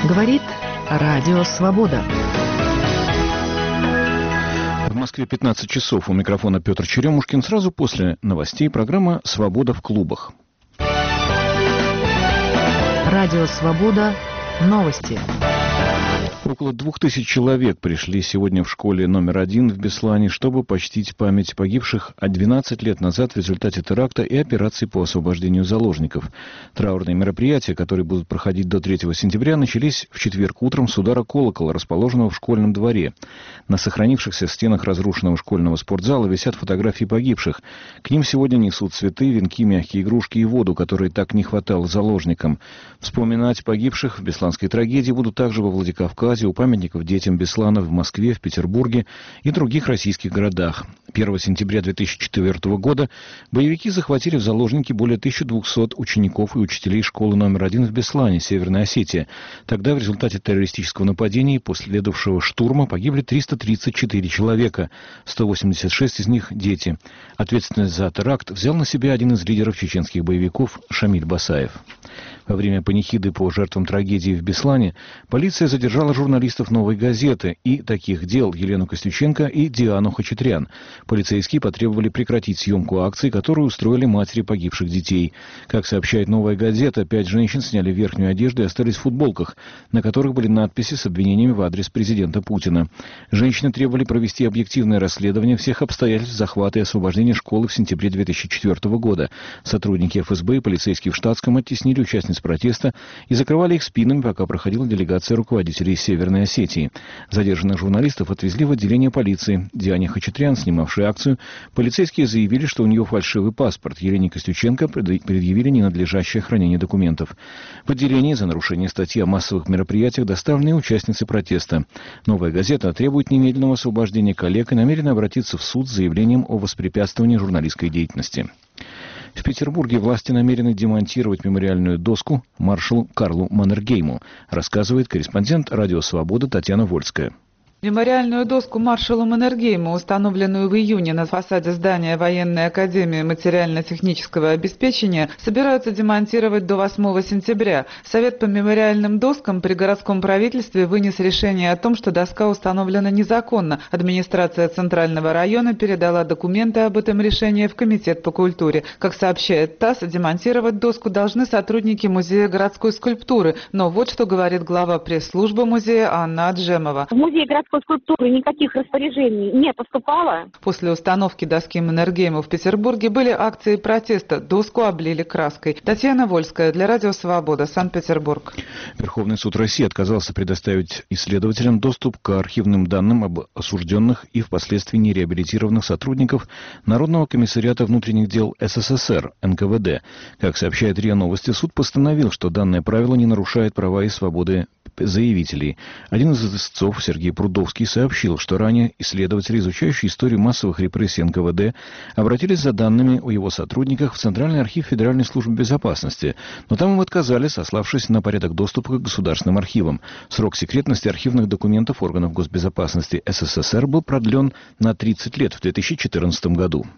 Говорит Радио Свобода. В Москве 15 часов. У микрофона Петр Черемушкин. Сразу после новостей программа «Свобода в клубах». Радио Свобода. Новости. Около 2000 человек пришли сегодня в школе номер 1 в Беслане, чтобы почтить память погибших 12 лет назад в результате теракта и операции по освобождению заложников. Траурные мероприятия, которые будут проходить до 3 сентября, начались в четверг утром с удара колокола, расположенного в школьном дворе. На сохранившихся стенах разрушенного школьного спортзала висят фотографии погибших. К ним сегодня несут цветы, венки, мягкие игрушки и воду, которой так не хватало заложникам. Вспоминать погибших в бесланской трагедии будут также во Владикавказе, у памятников детям Беслана в Москве, в Петербурге и других российских городах. 1 сентября 2004 года боевики захватили в заложники более 1200 учеников и учителей школы номер 1 в Беслане, Северная Осетия. Тогда в результате террористического нападения и последовавшего штурма погибли 334 человека, 186 из них – дети. Ответственность за теракт взял на себя один из лидеров чеченских боевиков Шамиль Басаев. Во время панихиды по жертвам трагедии в Беслане полиция задержала журналистов «Новой газеты» и «Таких дел» Елену Костюченко и Диану Хачатрян. Полицейские потребовали прекратить съемку акции, которую устроили матери погибших детей. Как сообщает «Новая газета», 5 женщин сняли верхнюю одежду и остались в футболках, на которых были надписи с обвинениями в адрес президента Путина. Женщины требовали провести объективное расследование всех обстоятельств захвата и освобождения школы в сентябре 2004 года. Сотрудники ФСБ и полицейские в штатском оттеснили участниц протеста и закрывали их спинами, пока проходила делегация руководителей Северной Осетии. Задержанных журналистов отвезли в отделение полиции. Диане Хачатрян, снимавшей акцию, полицейские заявили, что у нее фальшивый паспорт. Елене Костюченко предъявили ненадлежащее хранение документов. В отделении за нарушение статьи о массовых мероприятиях доставлены участницы протеста. «Новая газета» требует немедленного освобождения коллег и намерена обратиться в суд с заявлением о воспрепятствовании журналистской деятельности. В Петербурге власти намерены демонтировать мемориальную доску маршалу Карлу Маннергейму, рассказывает корреспондент «Радио Свобода» Татьяна Вольская. Мемориальную доску маршалу Маннергейму, установленную в июне на фасаде здания Военной академии материально-технического обеспечения, собираются демонтировать до 8 сентября. Совет по мемориальным доскам при городском правительстве вынес решение о том, что доска установлена незаконно. Администрация Центрального района передала документы об этом решении в Комитет по культуре. Как сообщает ТАСС, демонтировать доску должны сотрудники Музея городской скульптуры. Но вот что говорит глава пресс-службы музея Анна Аджемова. В Музее городской скульптуры никаких распоряжений не поступало. После установки доски Маннергейма в Петербурге были акции протеста. Доску облили краской. Татьяна Вольская для Радио Свобода, Санкт-Петербург. Верховный суд России отказался предоставить исследователям доступ к архивным данным об осужденных и впоследствии нереабилитированных сотрудников Народного комиссариата внутренних дел СССР, НКВД. Как сообщает РИА Новости, суд постановил, что данное правило не нарушает права и свободы заявителей. Один из истцов, Сергей Прудовский, сообщил, что ранее исследователи, изучающие историю массовых репрессий НКВД, обратились за данными о его сотрудниках в Центральный архив Федеральной службы безопасности, но там им отказали, сославшись на порядок доступа к государственным архивам. Срок секретности архивных документов органов госбезопасности СССР был продлен на 30 лет в 2014 году.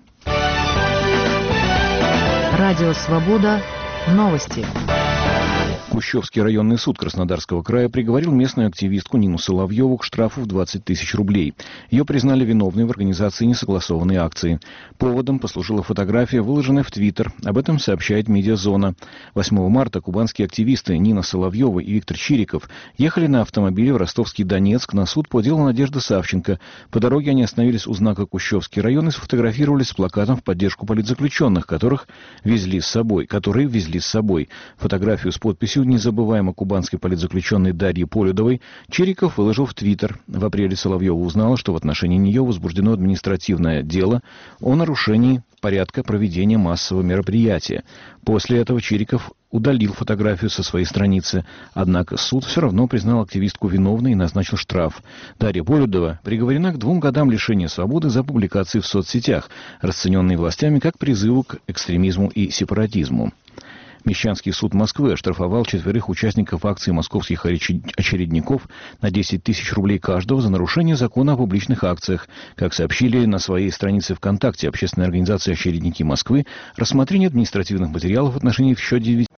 Радио Свобода. Новости. Кущевский районный суд Краснодарского края приговорил местную активистку Нину Соловьеву к штрафу в 20 тысяч рублей. Ее признали виновной в организации несогласованной акции. Поводом послужила фотография, выложенная в Твиттер. Об этом сообщает «Медиазона». 8 марта кубанские активисты Нина Соловьева и Виктор Чириков ехали на автомобиле в Ростовский Донецк на суд по делу Надежды Савченко. По дороге они остановились у знака Кущевский район и сфотографировались с плакатом в поддержку политзаключенных, которые везли с собой. Фотографию с подписью «Незабываемо» кубанской политзаключенной Дарьи Полюдовой Чириков выложил в Твиттер. В апреле Соловьева узнала, что в отношении нее возбуждено административное дело о нарушении порядка проведения массового мероприятия. После этого Чириков удалил фотографию со своей страницы. Однако суд все равно признал активистку виновной и назначил штраф. Дарья Полюдова приговорена к 2 годам лишения свободы за публикации в соцсетях, расцененные властями как призывы к экстремизму и сепаратизму. Мещанский суд Москвы оштрафовал 4 участников акции московских очередников на 10 тысяч рублей каждого за нарушение закона о публичных акциях. Как сообщили на своей странице ВКонтакте общественной организации «Очередники Москвы», рассмотрение административных материалов в отношении еще 9